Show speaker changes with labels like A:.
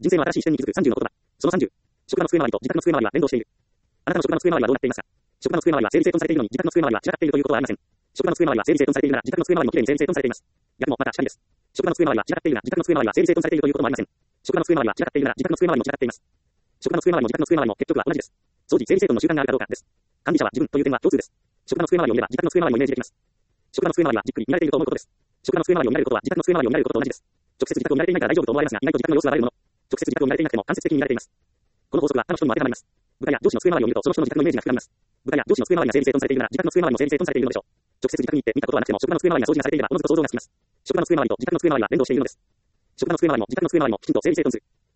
A: 人生の新しい視点に気づく30の言葉。その30。職場の机周りと自宅の机周りは連動している。あなたの職場の机周りはどうなっていますか？職場の机周りは整理整頓されているのに自宅の机周りは散らかっているということはありません。職場の机周りは整理整頓されているなら自宅の机周りもきれいに整理整頓されています。逆もまたしかりです。職場の机周りは散らかっているが自宅の机周りは整理整頓されているということもありません。職場の机周りは散らかっているなら自宅の机周りも散らかっています。職場の机周りも自宅の机周りも結局は同じです。掃除整理整頓の習慣があるかどうかです。管理者は自分という点は共通です。職場の机周りを見れば自宅の机周りもイメージできます。職場の机周りはじっくり見られていると思うことです。職場の机周りを見られることは自宅の机周りを見られることと同じです。直接自宅を見られていないから大丈夫と思われますが、意外と自宅の様子はバレるもの。直接自宅を見られていなくても間接的に見られています。この法則は他の人にも当てはまります。部下や上司の机周りを見るとその人の自宅のイメージが膨らみます。部下や上司の机周りが整理整頓されているなら自宅の机周りも整理整頓されているのでしょう。直接自宅に行って見たことはなくても職場の机周りが掃除がされていればおのずと想像がつきます。職場の机周りと自宅の机周りは連動しているのです。職場の机周りも自宅の机周りもきちんと整理整頓する。